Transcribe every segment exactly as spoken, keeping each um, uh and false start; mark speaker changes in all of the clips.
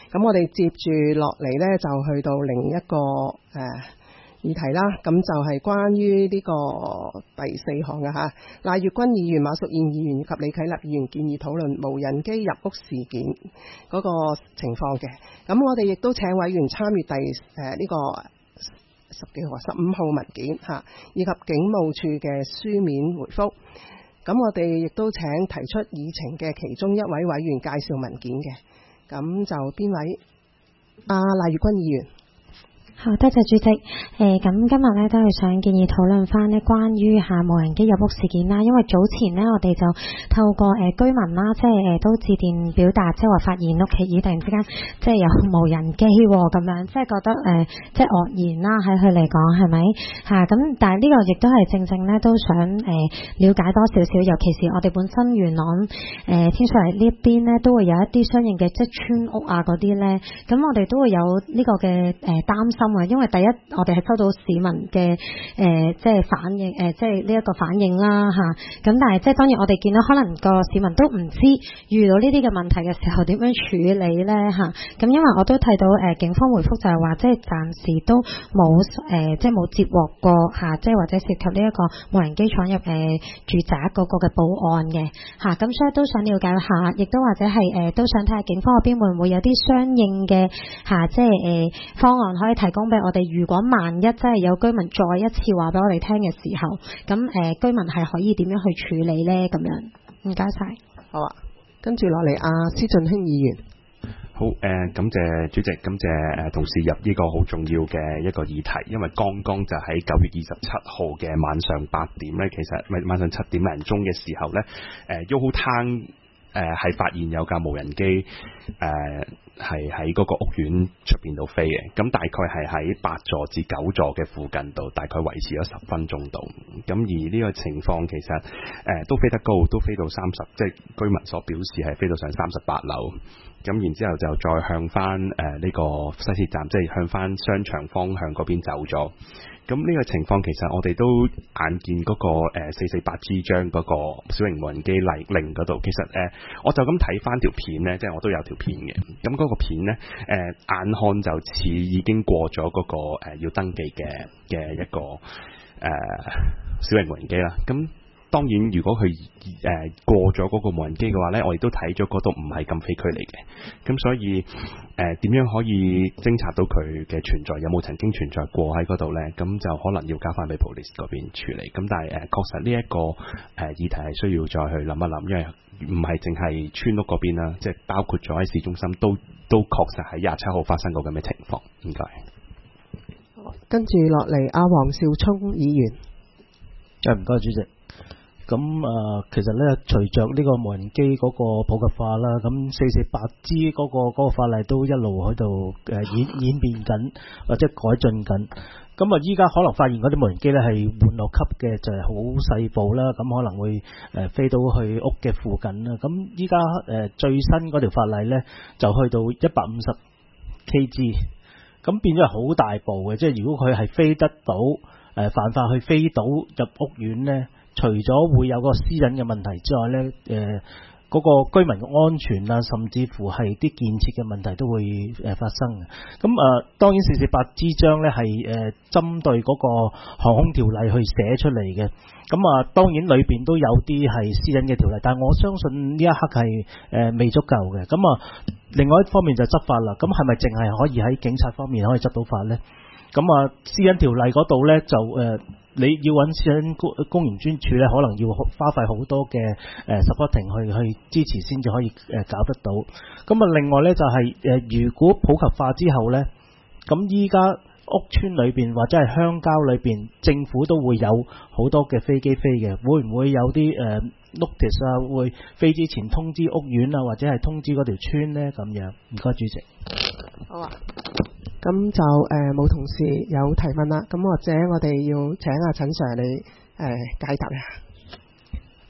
Speaker 1: 咁我哋接住落嚟呢，就去到另一個誒、呃、議題啦。咁就係關於呢個第四項嘅嚇，賴月君議員、馬淑燕議員以及李啟立議員建議討論無人機入屋事件嗰個情況嘅。咁我哋亦都請委員參與第誒呢、呃這個十幾號啊十五號文件嚇，以及警務處嘅書面回覆。咁我哋亦都請提出議程嘅其中一位委員介紹文件嘅。咁就邊位？阿賴月君議員。
Speaker 2: 好，多謝主席。誒、呃，咁今日咧都係想建議討論翻咧關於下無人機入屋事件啦。因為早前咧我哋就透過誒、呃、居民啦，即係誒、呃、都致電表達，即係話發現屋企咦突然之間即係有無人機咁樣，即係覺得誒、呃、即係愕然啦，喺佢嚟講係咪嚇？咁、啊、但係呢個亦都係正正咧都想誒、呃、了解多少少，尤其是我哋本身元朗誒、呃、天水圍呢一邊咧都會有一啲相應嘅即係村屋啊嗰啲咧，咁我哋都會有呢個嘅誒擔心。因為第一，我哋係收到市民嘅誒、呃，即係反應，誒、呃，即係呢一個反應啦嚇。咁、啊、但係即係當然，我哋見到可能個市民都唔知遇到呢啲嘅問題嘅時候點樣處理咧嚇。咁、啊、因為我都睇到誒、呃、警方回覆就係話，即係暫時都冇誒、呃，即係冇接獲過嚇、啊，即係或者涉及呢一個無人機闖入誒、呃、住宅嗰個嘅報案嘅嚇。咁、啊、所以都想了解下，亦都或者係誒、呃、都想睇下警方嗰邊會唔會有啲相應嘅嚇、啊，即係誒、呃、方案可以提供俾我哋。如果萬一真係有居民再一次話俾我哋聽嘅時候，咁誒、呃、居民係可以點樣去處理呢？咁樣唔該晒。
Speaker 1: 好啊，跟住落嚟阿施俊興議員。
Speaker 3: 好誒、呃，感謝主席，感謝誒、呃、同事入呢個好重要嘅一個議題，因為剛剛就喺九月二十七號嘅晚上八點咧，其實咪晚上七點零鐘嘅時候咧，誒 Yoho Town 誒係發現有架無人機誒。呃係喺嗰個屋苑出邊度飛嘅，咁大概係喺八座至九座嘅附近度，大概維持咗十分鐘度。咁而呢個情況其實誒、呃、都飛得高，都飛到三十，即係居民所表示係飛到上三十八樓。咁然之後就再向翻誒呢個西鐵站，即係向翻商場方向嗰邊走咗。咁呢個情況其實我哋都眼見嗰、那個誒四四八 G 章嗰個小型無人機例令嗰度，其實誒、呃、我就咁睇翻條片呢，即係我都有條片嘅。咁嗰個片呢，誒、呃、眼看就似已經過咗嗰、那個、呃、要登記嘅嘅一個誒、呃、小型無人機啦。咁當然，如果佢誒、呃、過咗嗰個無人機嘅話呢，我亦都睇咗嗰度唔係咁非區嚟嘅。咁所以誒點、呃、樣可以偵察到佢嘅存在，有冇曾經存在過喺嗰度呢？咁就可能要交翻俾 police 嗰邊處理。咁但係誒、呃、確實呢、這、一個誒、呃、議題係需要再去諗一諗，因為唔係淨係村屋嗰邊啦，即係包括咗喺市中心都都確實喺廿七號發生過咁嘅情況。唔該。
Speaker 1: 跟住落嚟，阿黃少聰議員。
Speaker 4: 誒唔該，主席。咁誒、呃，其實咧，隨着呢個無人機嗰個普及化啦，咁四四八 G 嗰個嗰個法例都一路喺度誒演演變緊，或者改進緊。咁啊，依家可能發現嗰啲無人機咧係玩樂級嘅，就係好細部啦，咁可能會誒飛到去屋嘅附近啦。咁依家誒最新嗰條法例咧，就去到一百五十 kg， 咁變咗係好大部嘅，即係如果佢係飛得到誒、呃、犯法去飛到入屋苑咧。除咗會有個私隱嘅問題之外呢，誒、呃、嗰、那個居民嘅安全啊，甚至乎係啲建設嘅問題都會誒、呃、發生嘅。咁誒、呃、當然四四八 G 章呢係誒針對嗰個航空條例去寫出嚟嘅。咁啊、呃、當然裏邊都有啲係私隱嘅條例，但係我相信呢一刻係誒、呃、未足夠嘅。咁啊、呃、另外一方面就執法啦。咁係咪淨係可以喺警察方面可以執到法呢？咁啊、呃、私隱條例嗰度呢，就誒。呃你要揾私隱公公營專署咧，可能要花費好多嘅誒 supporting 去去支持先至可以誒搞得到。咁啊，另外咧就係、是、誒，如果普及化之後咧，咁依家屋村裏邊或者係鄉郊裏邊，政府都會有好多嘅飛機飛嘅，會唔會有啲誒 notice 啊？會飛之前通知屋苑啊，或者係通知嗰條村咧咁樣？唔該，主席。
Speaker 1: 好啊。咁就誒冇、呃、同事有提問啦，咁或者我哋要請阿陳 Sir 你誒、呃、解答一下。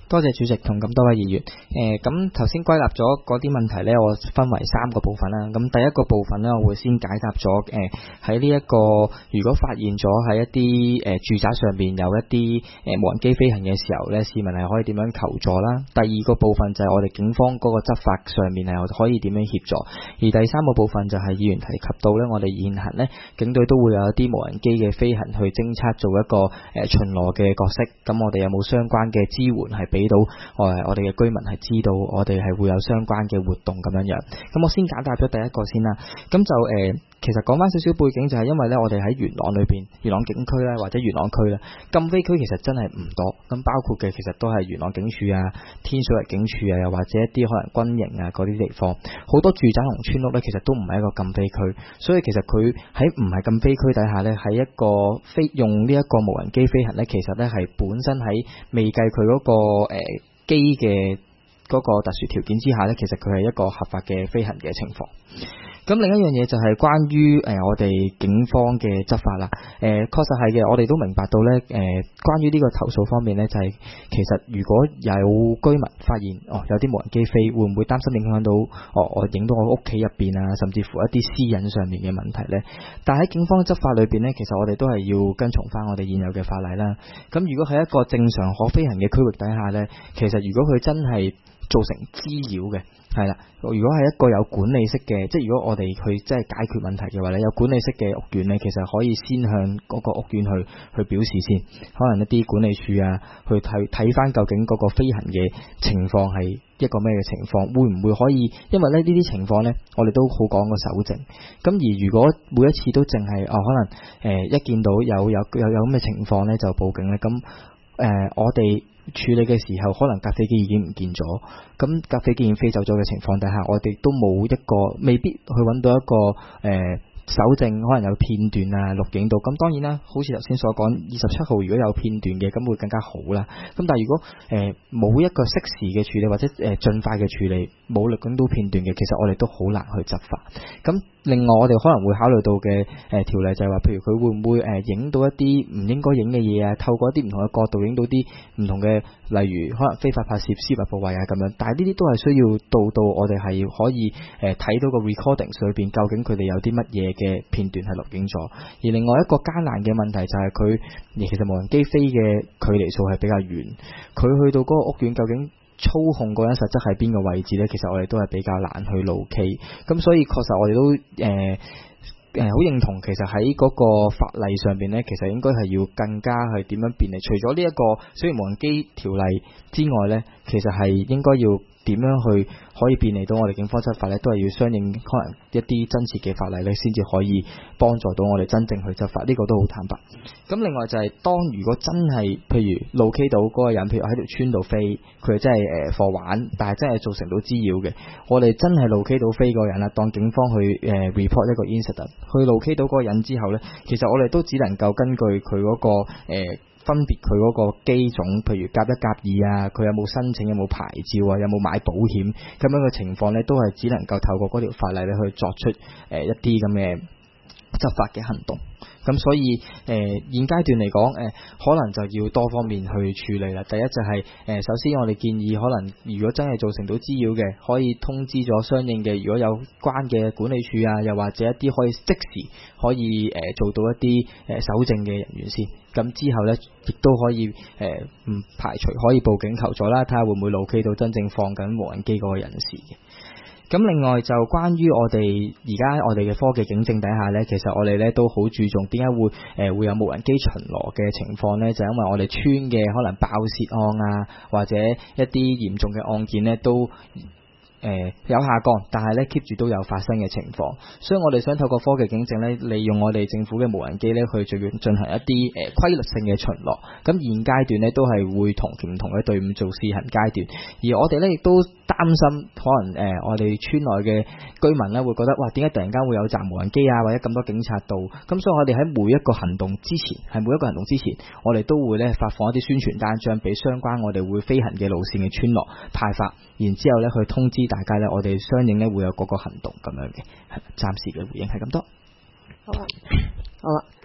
Speaker 5: 多謝主席同咁多位議員。誒咁頭先歸納咗嗰啲問題呢，我分為三個部分啦。咁第一個部分呢，我會先解答咗誒喺呢一個如果發現咗喺一啲誒、呃、住宅上面有一啲誒、呃、無人機飛行嘅時候呢，市民係可以點樣求助啦。第二個部分就係我哋警方嗰個執法上面係可以點樣協助。而第三個部分就係議員提及到呢，我哋現行呢警隊都會有一啲無人機嘅飛行去偵測做一個誒、呃、巡邏嘅角色。咁我哋有冇相關嘅支援係俾到我我哋嘅居民係知道我哋係會有相關嘅活動咁樣樣。咁我先解答咗第一個先啦。咁就誒、呃、其實講翻少少背景，就係因為咧我哋喺元朗裏邊元朗警區咧或者元朗區咧禁飛區其實真係唔多。咁包括嘅其實都係元朗警署啊、天水圍警署啊，又或者一啲可能軍營啊嗰啲地方，好多住宅同村屋咧其實都唔係一個禁飛區。所以其實佢喺唔係禁飛區底下咧，喺一個飛用呢一個無人機飛行咧，其實咧係本身喺未計佢嗰個誒、呃、機嘅嗰個特殊條件之下咧，其實佢係一個合法嘅飛行嘅情況。咁另一樣嘢就係關於誒、呃、我哋警方嘅執法啦。誒、呃、確實係嘅，我哋都明白到咧誒、呃、關於呢個投訴方面咧，就係、是、其實如果有居民發現哦有啲無人機飛，會唔會擔心影響到哦我影到我屋企入邊啊，甚至乎一啲私隱上面嘅問題咧？但喺警方執法裏邊咧，其實我哋都係要跟從翻我哋現有嘅法例啦。咁如果喺一個正常可飛行嘅區域底下咧，其實如果佢真係造成滋擾嘅，係啦。如果係一個有管理式嘅，即係如果我哋去即係解決問題嘅話咧，有管理式嘅屋苑咧，其實可以先向嗰個屋苑去去表示先，可能一啲管理處啊，去睇睇翻究竟嗰個飛行嘅情況係一個咩嘅情況，會唔會可以？因為咧呢啲情況咧，我哋都好講個搜證。咁而如果每一次都淨係哦，可能誒、呃、一見到有有有有咁嘅情況咧，就報警咧，咁誒、呃、我哋處理嘅時候，可能架飛機已經唔見咗，咁架飛機已經飛走咗嘅情況底下，我哋都冇一個，未必去揾到一個誒、呃、搜證，可能有片段啊錄影到。咁當然啦，好似頭先所講，二十七號如果有片段嘅，咁會更加好啦。咁但係如果誒冇、呃、一個適時嘅處理，或者誒盡、呃、快嘅處理，冇錄影到片段嘅，其實我哋都好難去執法。咁另外我哋可能會考慮到嘅誒、呃、條例就係話，譬如佢會唔會誒影、呃、到一啲唔應該影嘅嘢啊，透過一啲唔同嘅角度影到啲唔同嘅，例如可能非法拍攝私密部位啊咁樣。但係呢啲都係需要到到我哋係可以誒睇、呃、到個 recording 裏邊究竟佢哋有啲乜嘢嘅片段係錄影咗。而另外一個艱難嘅問題就係佢其實無人機飛嘅距離數係比較遠，佢去到嗰個屋苑究竟操控嗰人實質喺邊個位置呢？其實我哋都係比較難去locate。咁所以確實我哋都誒誒好認同，其實喺嗰個法例上邊呢，其實應該係要更加去點樣便利。除咗呢一個小型無人機條例之外呢，其實係應該要點樣去可以便利到我哋警方執法呢？都係要相應可能一啲真切嘅法例呢，先至可以幫助到我哋真正去執法。呢、這個都好坦白。咁另外就係、是、當如果真係譬如locate到嗰個人，譬如喺條村度飛，佢真係誒貨玩，但係真係造成到滋擾嘅，我哋真係locate到飛嗰個人啦，當警方去誒、呃、report 一個 incident， 去locate到嗰個人之後呢，其實我哋都只能夠根據佢嗰、那個誒。呃分別佢嗰個機種，譬如甲一、甲二啊，佢有冇申請、有冇牌照啊，有冇買保險咁樣嘅情況呢，都係只能夠透過嗰條法例咧去作出誒、呃、一啲咁嘅執法嘅行動。咁所以誒、呃、現階段嚟講誒可能就要多方面去處理啦。第一就係、是、誒、呃、首先我哋建議可能如果真係造成到滋擾嘅，可以通知咗相應嘅如果有關嘅管理處啊，又或者一啲可以即時可以誒、呃、做到一啲誒搜證嘅人員先。咁之後咧亦都可以誒唔、呃、排除可以報警求助啦，睇下會唔會locate到真正放緊無人機嗰個人士嘅。咁另外就關於我哋而家我哋嘅科技警政底下呢，其實我哋呢都好注重點解會誒、呃、會有無人機巡邏嘅情況呢？就因為我哋村嘅可能爆竊案啊，或者一啲嚴重嘅案件呢都誒、呃、有下降，但係咧 keep 住都有發生嘅情況，所以我哋想透過科技警政咧，利用我哋政府嘅無人機咧去進進行一啲誒、呃、規律性嘅巡邏。咁現階段咧都係會同唔同嘅隊伍做試行階段，而我哋咧亦都擔心可能誒、呃、我哋村內嘅居民咧會覺得哇，點解突然間會有站無人機啊，或者咁多警察到？咁所以我哋喺每一個行動之前，係每一個行動之前，我哋都會咧發放一啲宣傳單張俾相關我哋會飛行嘅路線嘅村落派發，然之後咧去通知大家咧，我哋相應咧會有嗰個行動咁樣嘅。暫時嘅回應係咁多。
Speaker 1: 好啊，好啊。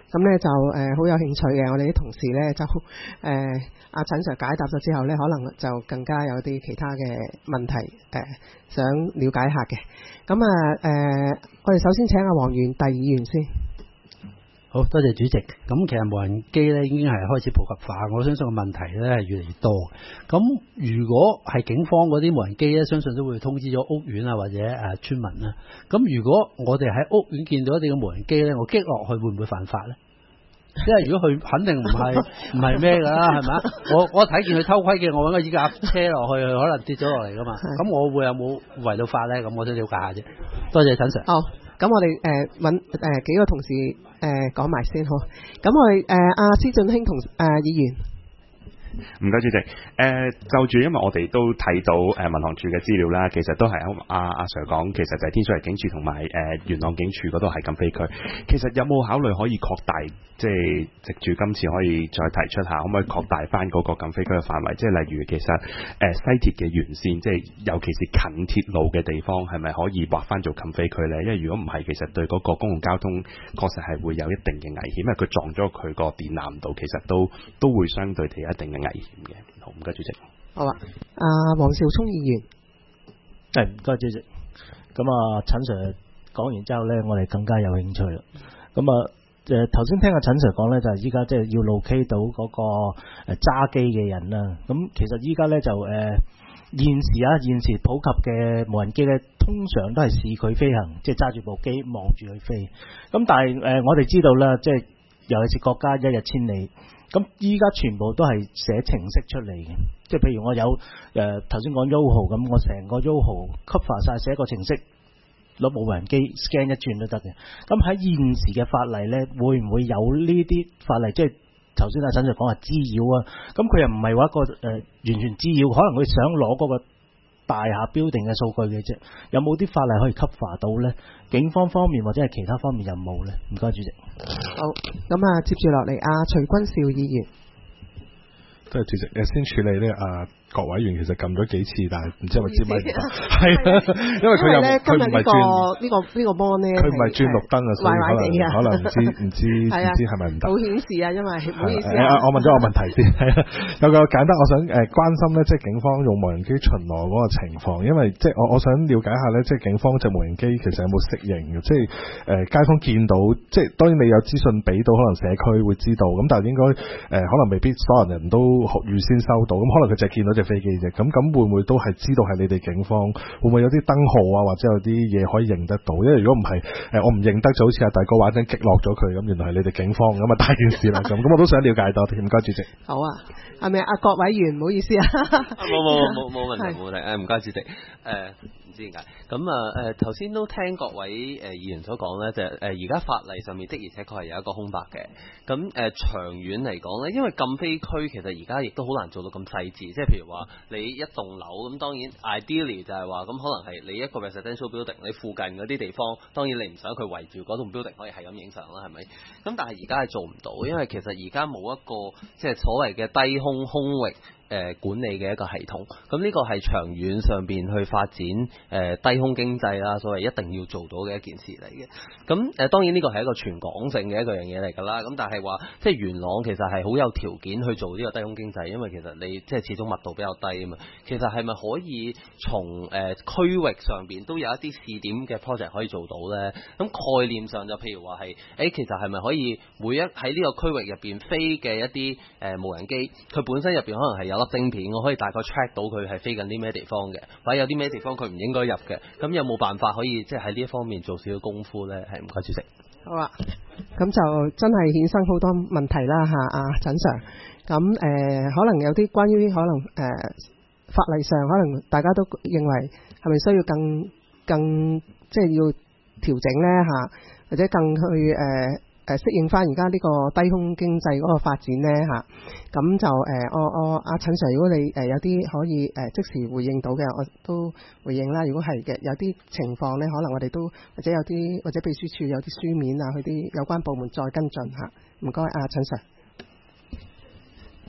Speaker 1: 咁咧就誒好、呃、有興趣嘅，我哋啲同事咧就誒阿、呃、陳 Sir 解答咗之後咧，可能就更加有啲其他嘅問題誒、呃、想了解下嘅。咁啊誒，我哋首先請阿黃元第議員先。
Speaker 6: 好多謝主席。咁其實無人機咧已經係開始普及化，我相信個問題咧係越嚟越多。咁如果係警方嗰啲無人機咧，相信都會通知咗屋苑啊或者誒村民啦。咁如果我哋喺屋苑見到一啲嘅無人機咧，我擊落去會唔會犯法咧？因為如果佢肯定唔係唔係咩㗎啦，係咪啊？我我睇見佢偷窺嘅，我揾個依架車落去，佢可能跌咗落嚟㗎嘛。咁我會有冇違到法咧？咁我想了解下啫。多謝陳 Sir。
Speaker 1: 好，咁我哋誒揾誒幾個同事誒講埋先好。咁我哋誒阿施俊興同誒、呃、議員。
Speaker 3: 唔該主席，誒、呃、就住因為我哋都睇到誒、呃、民航處嘅資料啦，其實都係阿阿 Sir 講，其實就係天水圍警署同埋誒元朗警署嗰度係禁飛區。其實有冇考慮可以擴大，即係藉住今次可以再提出下，可唔可以擴大翻嗰個禁飛區嘅範圍？即係例如其實誒、呃、西鐵嘅沿線，即係尤其是近鐵路嘅地方，係咪可以劃翻做禁飛區呢？因為如果唔係，其實對嗰個公共交通確實係會有一定嘅危險，因為佢撞咗佢個電纜度，其實都都會相對地有一定嘅危險嘅。好，唔該主席。
Speaker 1: 好啊，阿黃兆聰議員。
Speaker 4: 係，唔該主席。咁啊，陳 Sir 講完之後咧，我哋更加有興趣啦。咁啊，誒頭先聽阿陳 Sir 講咧，就係依家即係要 locate 到嗰個誒揸機嘅人啦。咁其實依家咧就誒、呃、現時啊，現時普及嘅無人機咧，通常都係視佢飛行，即係揸住部機望住佢飛。咁但係誒、呃，我哋知道啦，即係尤其是國家一日千里。咁依家全部都係寫程式出嚟嘅，即係譬如我有誒頭先講 Yoho 咁，我成個 Yoho cover 晒寫個程式，攞部無人機 scan 一轉都得嘅。咁喺現時嘅法例呢，會唔會有呢啲法例？即係頭先阿陳 Sir 講話滋擾啊，咁佢又唔係話一個誒、呃、完全滋擾，可能佢想攞嗰個大廈標定嘅數據嘅啫。有冇啲法例可以 cover 到呢？警方方面或者係其他方面有冇呢？唔該主席。
Speaker 1: 好，咁啊，接住落嚟，阿徐君兆議員。
Speaker 7: 多謝主席，誒先處理呢啊各委員其實撳咗幾次，但係唔知係咪接咪唔得，係啊，因為佢又佢唔係轉
Speaker 1: 呢個呢個 mon 咧，
Speaker 7: 佢唔係轉綠燈啊，所以可能可能唔知唔知唔知係咪唔得，
Speaker 1: 冇顯示啊，因為唔好意思
Speaker 7: 啊，我問咗個問題先，係啊，有個簡單，我想誒關心咧，即係警方用無人機巡邏嗰個情況，因為即係我我想了解下咧，即係警方隻無人機其實有冇適應嘅，即係誒街坊見到，即係當然你有資訊俾到，可能社區會知道，咁但係應該誒可能未必所有人都預先收到，咁可能佢就係見到隻飛機啫，咁咁會唔會都係知道係你哋警方？會唔會有啲燈號啊，或者有啲嘢可以認得到？因為如果唔係，誒我唔認得就好似阿大哥玩緊擊落咗佢，咁原來係你哋警方咁啊，大件事啦咁，咁我都想了解多啲，唔該主席。
Speaker 1: 好啊，係咪阿郭委員？唔好意思啊，
Speaker 8: 冇冇冇冇問題冇問題，誒唔該主席，誒、呃。唔知點解咁啊？誒頭先都聽各位誒、呃、議員所講咧，就係誒而家法例上面的而且確係有一個空白嘅。咁誒、呃、長遠嚟講咧，因為禁飛區其實而家亦都好難做到咁細緻，即係譬如話你一棟樓咁，當然 ideally 就係話咁可能係你一個 residential building，你附近嗰啲地方，當然你唔想佢圍住嗰棟 building 可以係咁影相啦，係咪？咁但係而家係做唔到，因為其實而家冇一個即係所謂嘅低空空域。誒、呃、管理嘅一個系統，咁呢個係長遠上邊去發展誒、呃、低空經濟啦，所謂一定要做到嘅一件事嚟嘅。咁誒、呃、當然呢個係一個全港性嘅一個樣嘢嚟㗎啦。咁但係話即係元朗其實係好有條件去做呢個低空經濟，因為其實你即係始終密度比較低啊嘛。其實係咪可以從誒、呃、區域上邊都有一啲試點嘅 project 可以做到呢？咁概念上就譬如話係誒，其實係咪可以每一喺呢個區域入邊飛嘅一啲誒、呃、無人機，佢本身入邊可能係有粒晶片，我可以大概 check 到佢係飛緊啲咩地方嘅，或者有啲咩地方佢唔應該入嘅，咁有冇辦法可以即係喺呢一方面做少少功夫呢？係唔該主席。
Speaker 1: 好啊，咁就真係衍生好多問題啦嚇，阿陳 Sir。咁誒、呃，可能有啲關於可能誒、呃、法例上，可能大家都認為係咪需要更更即係要調整呢嚇，或者更去誒。呃誒適應翻而家呢個低空經濟嗰個發展呢嚇，咁就誒、呃、我我阿陳 Sir，如果你誒、呃、有啲可以誒、呃、即時回應到嘅，我都回應啦。如果係嘅，有啲情況呢，可能我哋都或者有啲或者秘書處有啲書面啊，去啲有關部門再跟進嚇。唔該，阿陳 Sir。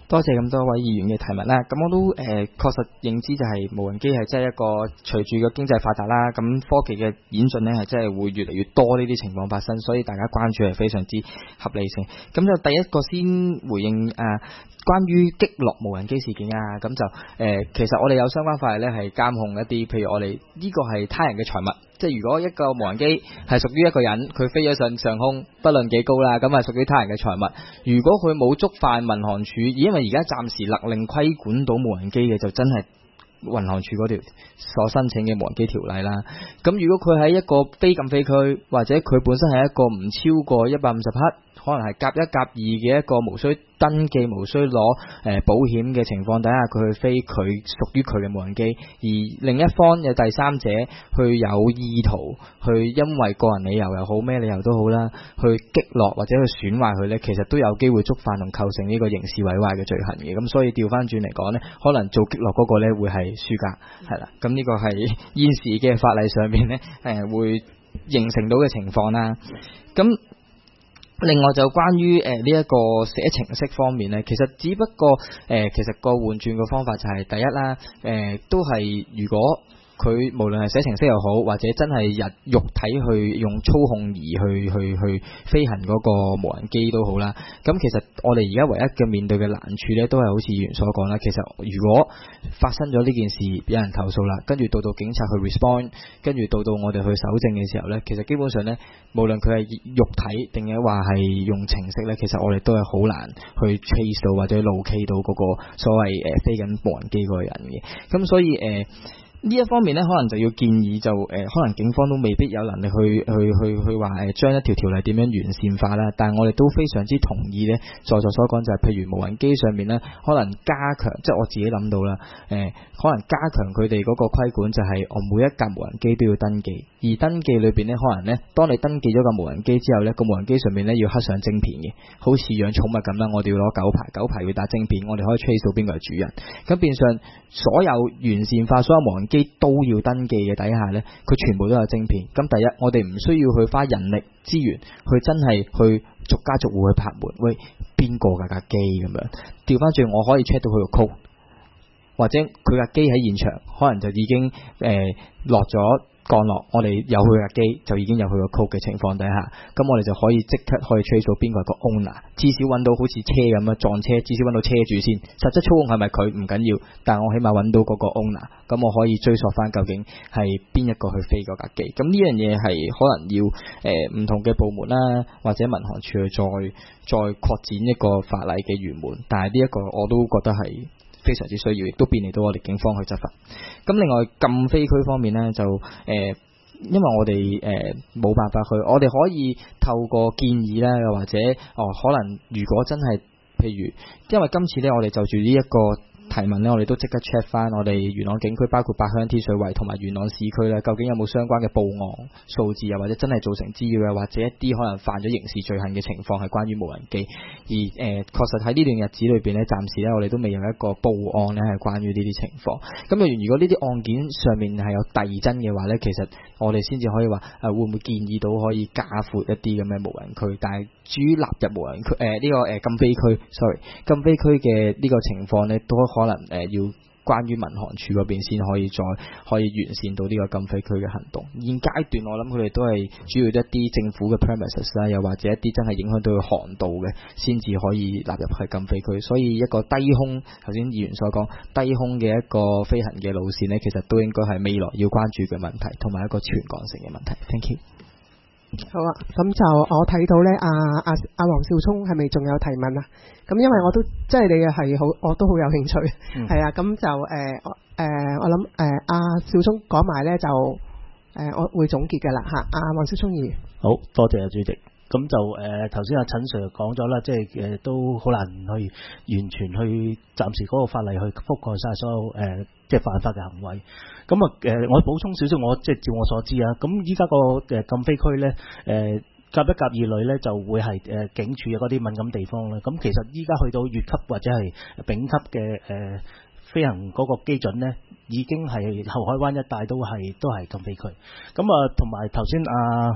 Speaker 5: 多謝咁多位議員嘅提問啦。咁我都誒、呃、確實認知就係無人機係真係一個隨住個經濟發達啦，咁科技嘅演進呢係真係會越嚟越多呢啲情況發生，所以大家關注係非常之合理性。咁就第一個先回應誒、呃、關於擊落無人機事件啊，咁就誒、呃、其實我哋有相關法例呢係監控一啲，譬如我哋呢個係他人嘅財物。即係如果一個無人機係屬於一個人，佢飛咗上上空，不論幾高啦，咁係屬於他人嘅財物。如果佢冇觸犯民航處，因為而家暫時勒令規管到無人機嘅，就真係民航處嗰條所申請嘅無人機條例啦。咁如果佢喺一個非禁飛區，或者佢本身係一個唔超過一百五十克，可能係甲一甲二嘅一個無需登記、無需攞誒、呃、保險嘅情況底下，佢去飛佢屬於佢嘅無人機，而另一方有第三者去有意圖去因為個人理由又好咩理由都好啦，去擊落或者去損壞佢呢，其實都有機會觸犯同構成呢個刑事毀壞嘅罪行嘅。咁所以調翻轉嚟講呢，可能做擊落嗰個呢會係輸家，係啦。咁呢個係現時嘅法例上面呢，誒、呃、會形成到嘅情況啦。咁另外就關於誒呢一個寫程式方面咧，其實只不過誒、呃、其實個換轉嘅方法就係第一啦，誒、呃、都係如果佢無論係寫程式又好，或者真係日肉體去用操控儀去去去飛行嗰個無人機都好啦。咁其實我哋而家唯一嘅面對嘅難處咧，都係好似議員所講啦。其實如果發生咗呢件事，有人投訴啦，跟住到到警察去 respond， 跟住到到我哋去搜證嘅時候咧，其實基本上咧，無論佢係肉體定係話係用程式咧，其實我哋都係好難去 trace 到或者 locate 到嗰個所謂誒、呃、飛緊無人機嗰個人嘅。咁所以誒。呃呢一方面咧，可能就要建議就誒、呃，可能警方都未必有能力去去去去話誒，將一條條例點樣完善化啦。但係我哋都非常之同意咧，在座所講就係、是，譬如無人機上面咧，可能加強，即係我自己諗到啦，誒、呃，可能加強佢哋嗰個規管，就係我每一架無人機都要登記，而登記裏邊咧，可能咧，當你登記咗個無人機之後咧，個無人機上面咧要刻上晶片嘅，好似養寵物咁啦，我哋要攞狗牌，狗牌要打晶片，我哋可以 trace 到邊個係主人。咁變相所有完善化，所有無人機都要登記嘅底下呢，佢全部都有晶片。咁第一，我哋唔需要去花人力資源去真係去逐家逐戶去拍門，喂，邊個㗎架機咁樣？調翻轉，我可以 check 到佢個 code，或者佢架機喺現場，可能就已經誒、呃、落咗。降落，我哋有佢架機就已經有佢個 code 嘅情況底下，咁我哋就可以即刻可以 trace 到邊個係個 owner，至少揾到好似車咁樣撞車，至少揾到車主先。實質操控係咪佢唔緊要，但係我起碼揾到嗰個 owner，咁我可以追溯翻究竟係邊一個去飛嗰架機。咁呢樣嘢係可能要誒唔、呃、同嘅部門啦，或者民航處去再再擴展一個法例嘅圓滿，但係呢一個我都覺得係非常之需要，亦都便利到我哋警方去執法。咁另外禁飛區方面呢，就誒、呃，因為我哋誒冇辦法去，我哋可以透過建議啦，又或者哦，可能如果真係譬如，因為今次呢，我哋就住呢一個提問呢，我哋都即刻 check 翻我哋元朗警區，包括八鄉天水圍同埋元朗市區咧，究竟有冇相關嘅報案數字，又或者真係造成滋擾，又或者一啲可能犯咗刑事罪行嘅情況係關於無人機。而誒，確、呃、實喺呢段日子裏邊咧，暫時咧我哋都未有一個報案咧係關於呢啲情況。咁若然如果呢啲案件上面係有遞增嘅話咧，其實我哋先至可以話誒、呃、會唔會建議到可以加闊一啲咁嘅無人區，但係至於納入無人區誒呢、呃這個誒、呃、禁飛區 ，sorry 禁飛區嘅呢個情況咧都。可能誒、呃、要關於民航處嗰邊先可以再可以完善到呢個禁飛區嘅行動。現階段我諗佢哋都係主要一啲政府嘅 premises 啦，又或者一啲真係影響到佢航道嘅，先至可以納入去禁飛區。所以一個低空，頭先議員所講低空嘅一個飛行嘅路線呢，其實都應該係未來要關注嘅問題，同埋一個全港性嘅問題。Thank you。
Speaker 1: 好啊，咁就我睇到咧，阿阿阿黃少聰係咪仲有提問啊？咁因為我都即係你係好，我都好有興趣，係、嗯、啊，咁就誒誒、呃呃，我諗誒阿少聰講埋咧就誒、呃，我會總結嘅啦嚇。阿、啊、黃少聰議員，
Speaker 4: 好多謝啊主席。咁就誒頭先阿陳 Sir 講咗啦，即係誒、呃、都好難去完全去暫時嗰個法例去覆蓋晒所有誒、呃、即係犯法嘅行為。咁啊誒，我補充少少，我即係照我所知啊。咁依家個誒禁飛區咧，誒甲一甲二類咧就會係誒、呃、警署嘅嗰啲敏感地方啦。咁其實依家去到乙級或者係丙級嘅誒、呃、飛行嗰個基準咧，已經係後海灣一帶都係都係禁飛區。咁啊，同埋頭先啊。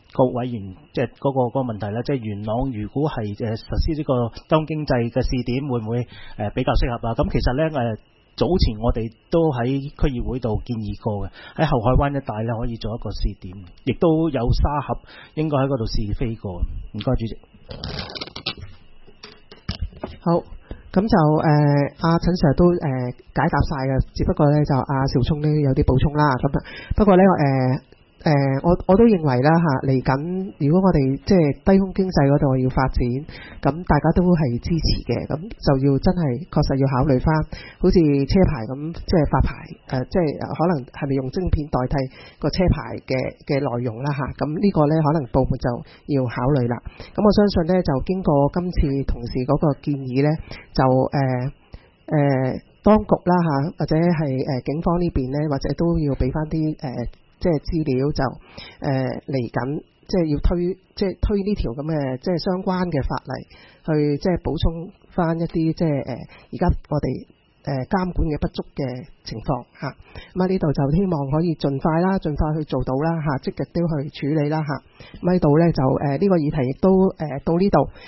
Speaker 4: 個委員即係嗰個嗰個問題啦，即係元朗如果係誒實施呢個多經濟嘅試點，會唔會誒比較適合啊？咁其實咧誒早前我哋都喺區議會度建議過嘅，喺後海灣一帶咧可以做一個試點，亦都有沙盒應該喺嗰度試飛過。唔該，主席。
Speaker 1: 好。咁就誒阿、呃、陳 Sir 都誒、呃、解答晒嘅，只不過咧就阿邵聰呢有啲補充啦。咁不過咧誒。呃誒、呃，我我都認為啦嚇，嚟緊如果我哋即係低空經濟嗰度要發展，咁大家都係支持嘅，咁就要真係確實要考慮翻，好似車牌咁，即係發牌誒、呃，即係可能係咪用晶片代替個車牌嘅嘅內容啦嚇，咁呢個呢，可能部門就要考慮啦。咁我相信呢，就經過今次同事嗰個建議呢，就誒誒、呃呃、當局啦嚇，或者係誒警方呢邊呢，或者都要俾翻啲誒。呃即係資料就誒嚟緊，即係要推，即係推呢條咁嘅即係相關嘅法例，去即係補充翻一啲即係誒而家我哋誒監管嘅不足嘅情況嚇。咁啊呢度就希望可以盡快啦，盡快去做到啦嚇，積極都去處理啦嚇。咁喺度咧就誒呢、呃這個議題亦都誒、呃、到呢度。